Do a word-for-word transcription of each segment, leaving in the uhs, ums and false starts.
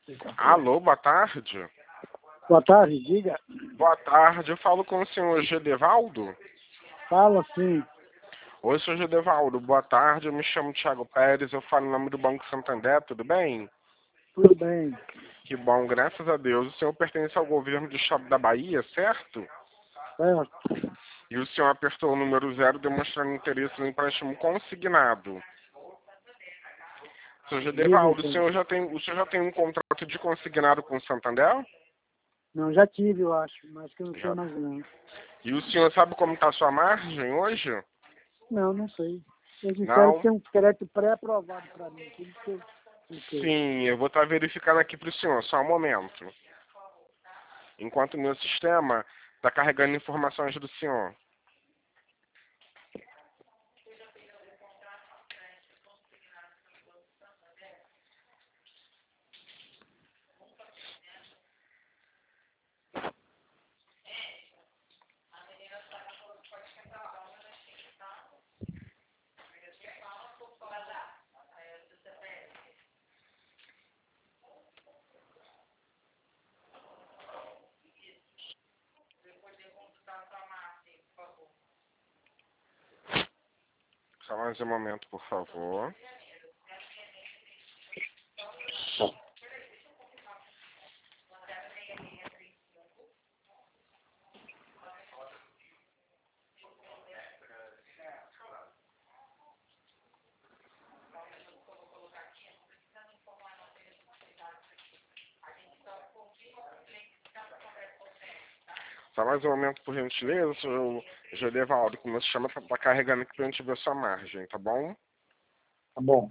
Alô, boa tarde. Boa tarde, diga. Boa tarde, eu falo com o senhor Gedevaldo. Fala sim. Oi, senhor Gedevaldo, boa tarde, eu me chamo Thiago Pérez, eu falo em nome do Banco Santander, tudo bem? Tudo bem. Que bom, graças a Deus. O senhor pertence ao governo do estado da Bahia, certo? Certo. E o senhor apertou o número zero demonstrando interesse no empréstimo consignado. Senhor Diga Gedevaldo, o então. senhor já tem, o senhor já tem um contrato de consignado com o Santander? Não, já tive, eu acho, mas que eu não sei Já. mais não. E o senhor sabe como está a sua margem hoje? Não, não sei. Eles disseram que Não? tem um crédito pré-aprovado para mim. Por isso que eu não sei. Sim, eu vou estar verificando aqui para o senhor, só um momento. Enquanto o meu sistema está carregando informações do senhor. Só mais um momento, por favor. Só mais um momento, por gentileza, senhor Gedevaldo, como você chama, está carregando aqui para a gente ver a sua margem, tá bom? Tá bom.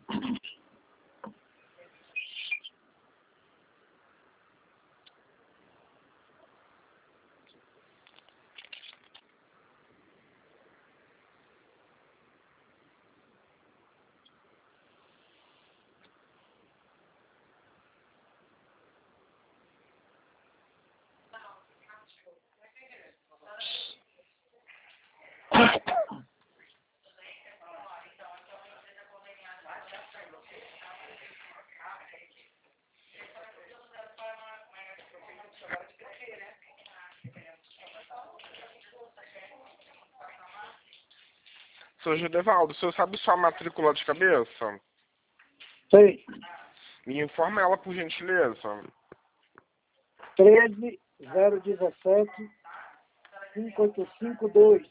Senhor Gedevaldo, o senhor sabe sua matrícula de cabeça? Sei. Me informa ela, por gentileza. treze zero dezessete cinco oito cinco dois.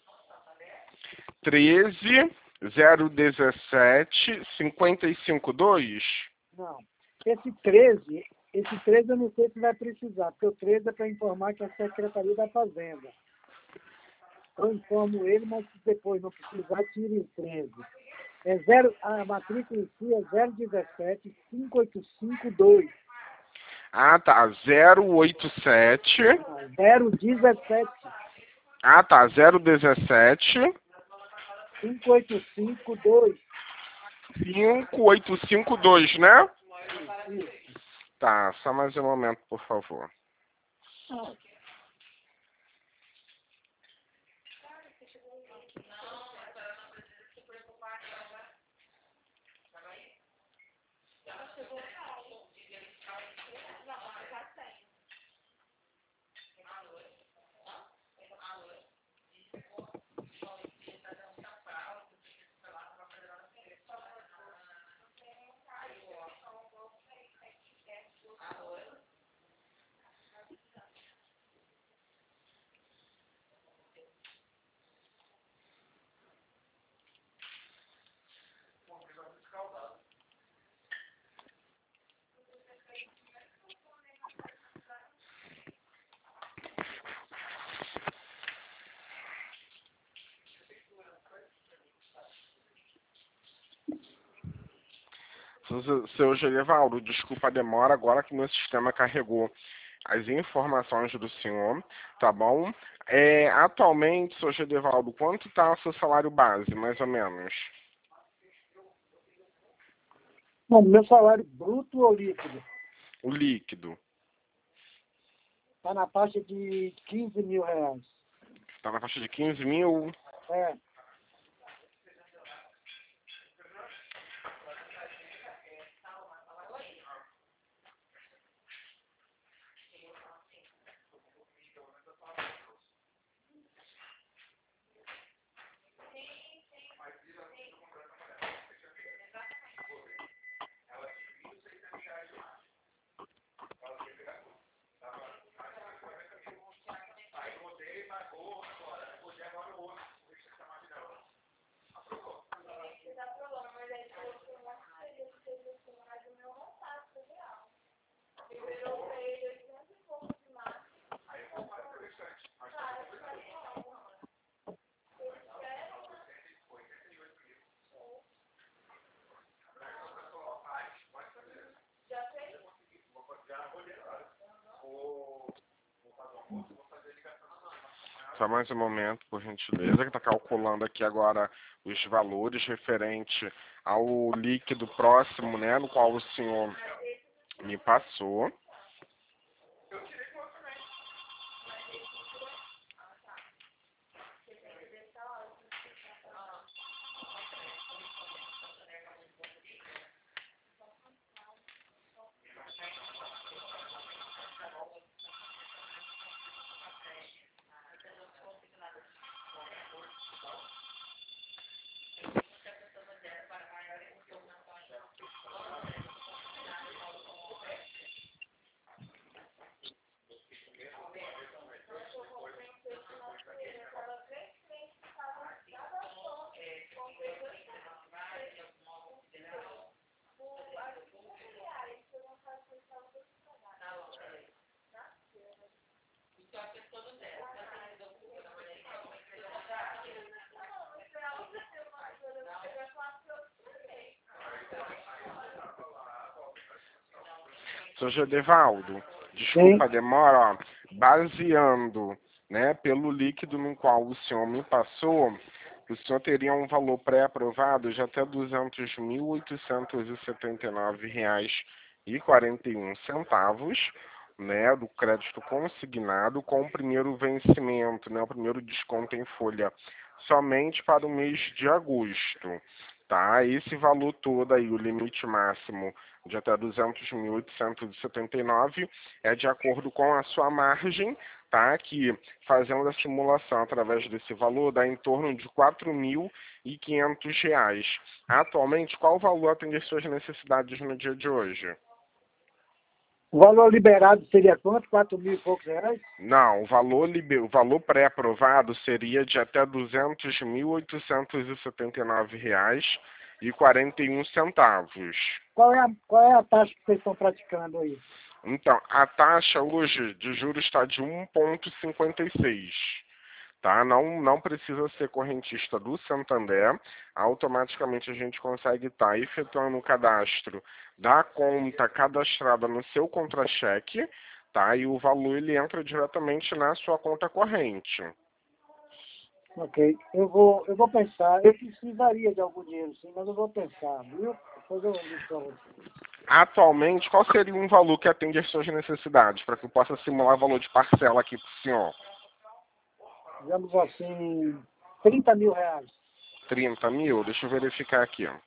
treze zero dezessete cinquenta e cinco dois. Não. Esse treze, esse treze eu não sei se vai precisar, porque o treze é para informar que é a Secretaria da Fazenda. Eu informo ele, mas se depois não precisar, tire o treze. É zero, a matrícula em si é zero dezessete cinco oito cinco dois. Ah, tá. zero oito sete. Não, zero dezessete Ah, tá. zero dezessete cinco oito cinco dois. cinco oito cinco dois, né? Isso, isso. Tá, só mais um momento, por favor. Seu seu Gedevaldo, desculpa a demora, agora que meu sistema carregou as informações do senhor, tá bom? É, atualmente, seu Gedevaldo, quanto está o seu salário base, mais ou menos? Bom, meu salário bruto ou líquido? O líquido. Está na faixa de quinze mil reais. Está na faixa de quinze mil? É. Só mais um momento, por gentileza, que está calculando aqui agora os valores referente ao líquido próximo, né, no qual o senhor me passou. Senhor Gedevaldo, desculpa a demora, ó, baseando, né, pelo líquido no qual o senhor me passou, o senhor teria um valor pré-aprovado de até duzentos mil oitocentos e setenta e nove reais e quarenta e um centavos, né, do crédito consignado com o primeiro vencimento, né, o primeiro desconto em folha somente para o mês de agosto. Tá? Esse valor todo aí, o limite máximo de até duzentos mil oitocentos e setenta e nove, é de acordo com a sua margem, tá? Que fazendo a simulação através desse valor dá em torno de quatro mil e quinhentos reais. Atualmente, qual valor atende às suas necessidades no dia de hoje? O valor liberado seria quanto? quatro mil e poucos reais? Não, o valor, liber... o valor pré-aprovado seria de até duzentos mil oitocentos e setenta e nove reais e quarenta e um centavos. Qual é, a, qual é a taxa que vocês estão praticando aí? Então, a taxa hoje de juros está de um vírgula cinquenta e seis. Tá? Não, não precisa ser correntista do Santander, automaticamente a gente consegue estar tá efetuando o cadastro da conta cadastrada no seu contra-cheque, tá? E o valor ele entra diretamente na sua conta corrente. Ok, eu vou, eu vou pensar, eu precisaria de algum dinheiro sim, mas eu vou pensar, viu? Depois eu ligo para você. Atualmente, qual seria um valor que atende às suas necessidades, para que eu possa simular o valor de parcela aqui para o senhor? Digamos assim, trinta mil reais. trinta mil? Deixa eu verificar aqui, ó.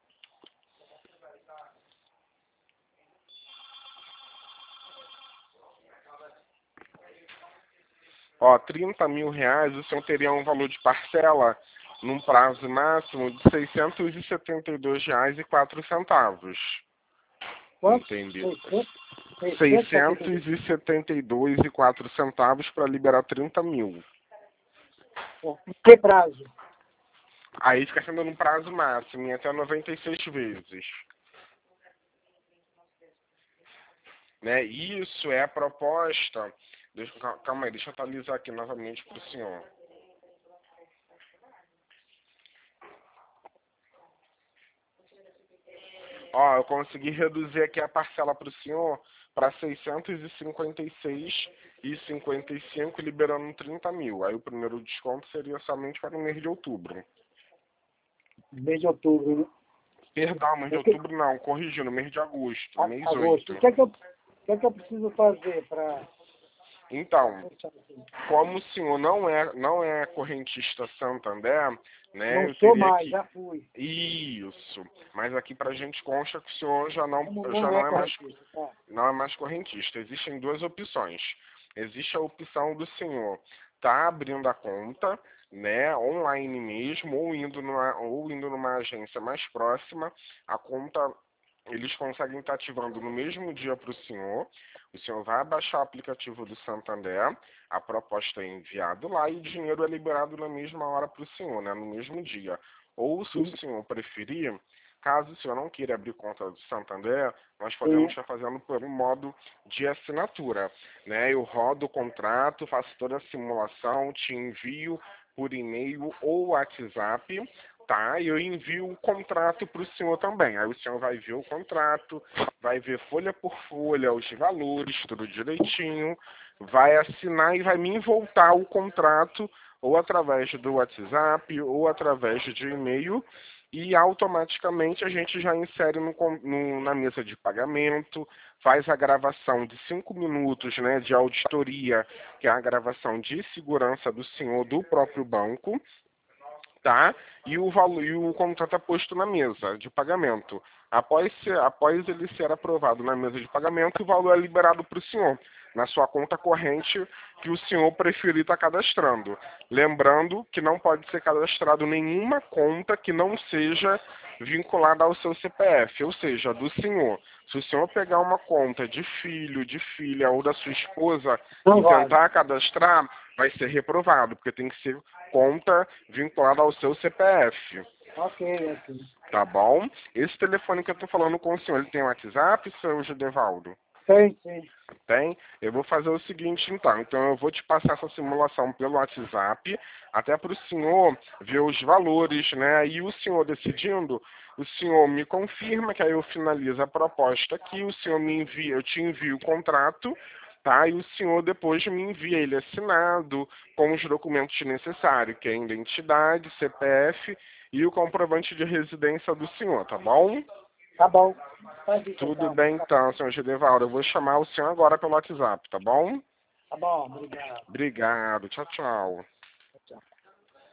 Ó, trinta mil reais, o senhor teria um valor de parcela num prazo máximo de seiscentos e setenta e dois reais e quatro centavos. Quanto? Entendeu? seiscentos seiscentos e setenta e dois reais e quatro centavos para liberar trinta mil. Em que prazo? Aí fica sendo num prazo máximo, em até noventa e seis vezes. Né? Isso é a proposta. Deixa, calma aí, deixa eu atualizar aqui novamente para o senhor. Ó, eu consegui reduzir aqui a parcela para o senhor para seiscentos e cinquenta e seis reais e cinquenta e cinco centavos, liberando trinta mil. Aí o primeiro desconto seria somente para o mês de outubro. Mês de outubro, né? Perdão, mês de O que- outubro não, corrigindo, mês de agosto, a- mês Agosto. oito. O que é que eu, o que é que eu preciso fazer para... Então, como o senhor não é, não é correntista Santander, né, Não eu sou teria mais, que... já fui. Isso. Mas aqui pra gente consta que o senhor já não, Como já não é não é mais, corretista, tá? não é mais correntista. Existem duas opções. Existe a opção do senhor tá abrindo a conta, né, online mesmo, ou indo numa, ou indo numa agência mais próxima. A conta eles conseguem estar ativando no mesmo dia para o senhor. O senhor vai baixar o aplicativo do Santander, a proposta é enviada lá e o dinheiro é liberado na mesma hora para o senhor, né, no mesmo dia. Ou, se o Sim, senhor preferir, caso o senhor não queira abrir conta do Santander, nós podemos sim. estar fazendo por um modo de assinatura. Né? Eu rodo o contrato, faço toda a simulação, te envio por e-mail ou WhatsApp, tá? E eu envio o contrato para o senhor também. Aí o senhor vai ver o contrato, vai ver folha por folha, os valores, tudo direitinho, vai assinar e vai me voltar o contrato ou através do WhatsApp ou através de e-mail e automaticamente a gente já insere no, no, na mesa de pagamento, faz a gravação de cinco minutos, né, de auditoria, que é a gravação de segurança do senhor do próprio banco, tá? E o valor e o contrato é posto na mesa de pagamento. Após, ser, após ele ser aprovado na mesa de pagamento, o valor é liberado para o senhor, na sua conta corrente que o senhor preferir estar cadastrando. Lembrando que não pode ser cadastrado nenhuma conta que não seja vinculada ao seu C P F, ou seja, do senhor. Se o senhor pegar uma conta de filho, de filha ou da sua esposa Não e vale. tentar cadastrar, vai ser reprovado, porque tem que ser conta vinculada ao seu C P F. Ok, ok. Tá bom? Esse telefone que eu tô falando com o senhor, ele tem WhatsApp, seu Gedevaldo? Sim, sim. Tem? Eu vou fazer o seguinte, então. Então, eu vou te passar essa simulação pelo WhatsApp, até para o senhor ver os valores, né? E o senhor decidindo, o senhor me confirma, que aí eu finalizo a proposta aqui, o senhor me envia, eu te envio o contrato, tá? E o senhor depois me envia ele assinado, com os documentos necessários, que é a identidade, C P F e o comprovante de residência do senhor, tá bom? Tá bom. Faz isso, Tudo então. bem então, senhor Gedevaldo. Eu vou chamar o senhor agora pelo WhatsApp, tá bom? Tá bom, obrigado. Obrigado. Tchau, tchau.